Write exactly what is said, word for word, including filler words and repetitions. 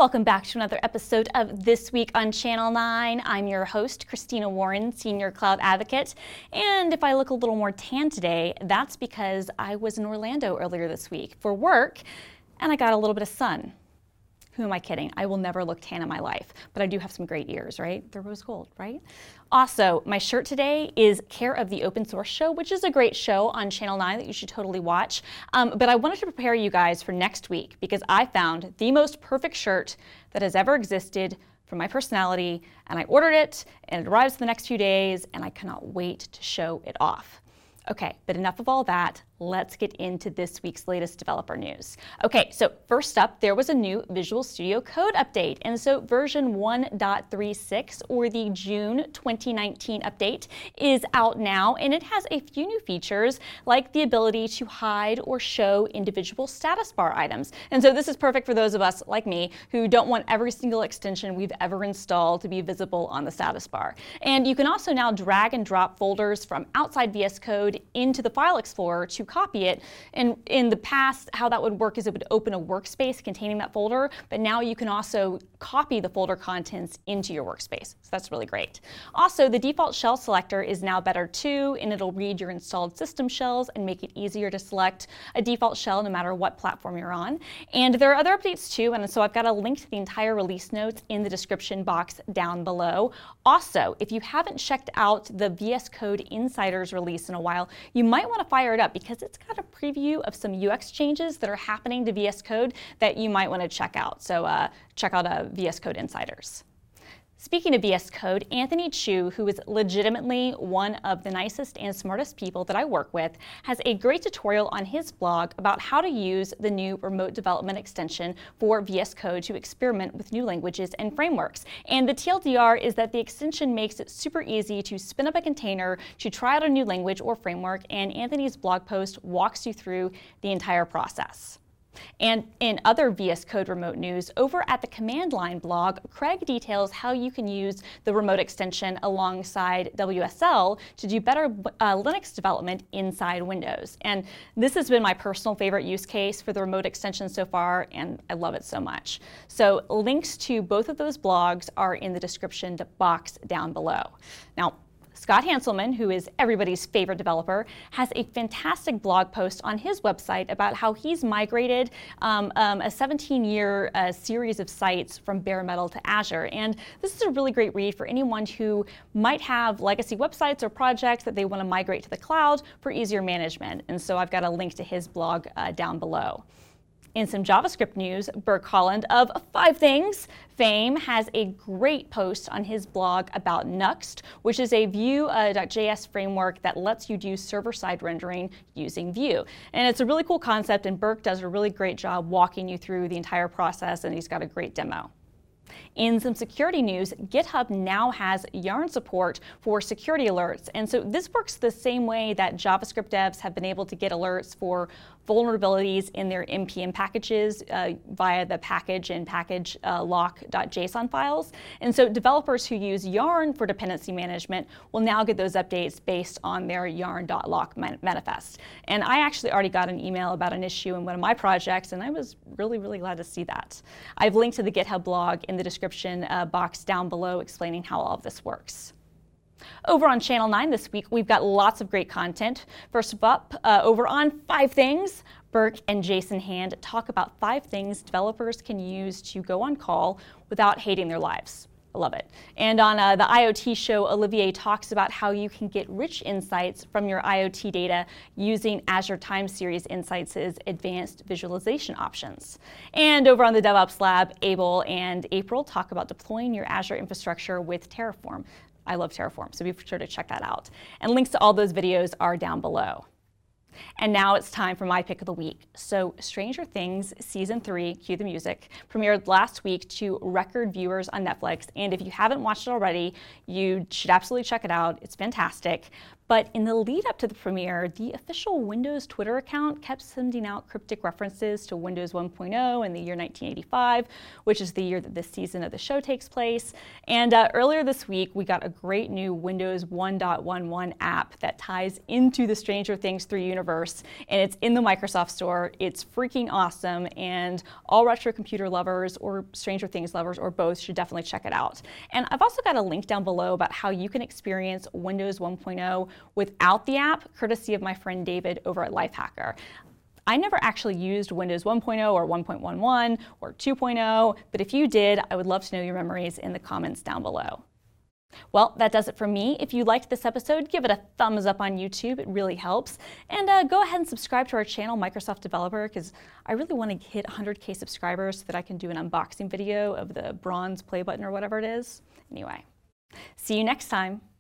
Welcome back to another episode of This Week on Channel nine. I'm your host, Christina Warren, Senior Cloud Advocate. And if I look a little more tan today, that's because I was in Orlando earlier this week for work, and I got a little bit of sun. Who am I kidding? I will never look tan in my life, but I do have some great ears, right? They're rose gold, right? Also, my shirt today is Care of the Open Source Show, which is a great show on Channel nine that you should totally watch. Um, but I wanted to prepare you guys for next week because I found the most perfect shirt that has ever existed for my personality, and I ordered it, and it arrives in the next few days, and I cannot wait to show it off. Okay, but enough of all that. Let's get into this week's latest developer news. Okay, so first up, there was a new Visual Studio Code update. And so version one point three six, or the June twenty nineteen update, is out now, and it has a few new features like the ability to hide or show individual status bar items. And so this is perfect for those of us like me who don't want every single extension we've ever installed to be visible on the status bar. And you can also now drag and drop folders from outside V S Code into the File Explorer to copy it. And in the past, how that would work is it would open a workspace containing that folder, but now you can also copy the folder contents into your workspace. So that's really great. Also, the default shell selector is now better too, and it'll read your installed system shells and make it easier to select a default shell no matter what platform you're on. And there are other updates too, and so I've got a link to the entire release notes in the description box down below. Also, if you haven't checked out the V S Code Insiders release in a while, you might want to fire it up because it's got a preview of some U X changes that are happening to V S Code that you might want to check out. So uh, check out uh, V S Code Insiders. Speaking of V S Code, Anthony Chu, who is legitimately one of the nicest and smartest people that I work with, has a great tutorial on his blog about how to use the new remote development extension for V S Code to experiment with new languages and frameworks. And the T L D R is that the extension makes it super easy to spin up a container to try out a new language or framework, and Anthony's blog post walks you through the entire process. And in other V S Code remote news, over at the Command Line blog, Craig details how you can use the remote extension alongside W S L to do better uh, Linux development inside Windows. And this has been my personal favorite use case for the remote extension so far, and I love it so much. So links to both of those blogs are in the description box down below. Now, Scott Hanselman, who is everybody's favorite developer, has a fantastic blog post on his website about how he's migrated um, um, a seventeen-year uh, series of sites from bare metal to Azure. And this is a really great read for anyone who might have legacy websites or projects that they want to migrate to the cloud for easier management. And so I've got a link to his blog uh, down below. In some JavaScript news, Burke Holland of Five Things fame has a great post on his blog about Nuxt, which is a Vue.js framework that lets you do server-side rendering using Vue. And it's a really cool concept, and Burke does a really great job walking you through the entire process, and he's got a great demo. In some security news, GitHub now has Yarn support for security alerts. And so this works the same way that JavaScript devs have been able to get alerts for vulnerabilities in their N P M packages uh, via the package and package uh, lock.json files. And so developers who use Yarn for dependency management will now get those updates based on their yarn.lock man manifest. And I actually already got an email about an issue in one of my projects, and I was really, really glad to see that. I've linked to the GitHub blog in the description uh, box down below explaining how all of this works. Over on Channel nine this week, we've got lots of great content. First up, uh, over on Five Things, Burke and Jason Hand talk about five things developers can use to go on call without hating their lives. I love it. And on uh, the IoT show, Olivier talks about how you can get rich insights from your IoT data using Azure Time Series Insights' advanced visualization options. And over on the DevOps Lab, Abel and April talk about deploying your Azure infrastructure with Terraform. I love Terraform, so be sure to check that out. And links to all those videos are down below. And now it's time for my pick of the week. So Stranger Things Season three, cue the music, premiered last week to record viewers on Netflix. And if you haven't watched it already, you should absolutely check it out. It's fantastic. But in the lead up to the premiere, the official Windows Twitter account kept sending out cryptic references to Windows one point oh and the year nineteen eighty-five, which is the year that this season of the show takes place. And uh, earlier this week, we got a great new Windows one point eleven app that ties into the Stranger Things three universe, and it's in the Microsoft Store. It's freaking awesome, and all retro computer lovers or Stranger Things lovers or both should definitely check it out. And I've also got a link down below about how you can experience Windows one point oh without the app, courtesy of my friend David over at Lifehacker. I never actually used Windows one point oh or one point eleven or two point oh, but if you did, I would love to know your memories in the comments down below. Well, that does it for me. If you liked this episode, give it a thumbs up on YouTube. It really helps. And uh, go ahead and subscribe to our channel, Microsoft Developer, because I really want to hit one hundred K subscribers so that I can do an unboxing video of the bronze play button or whatever it is. Anyway, see you next time.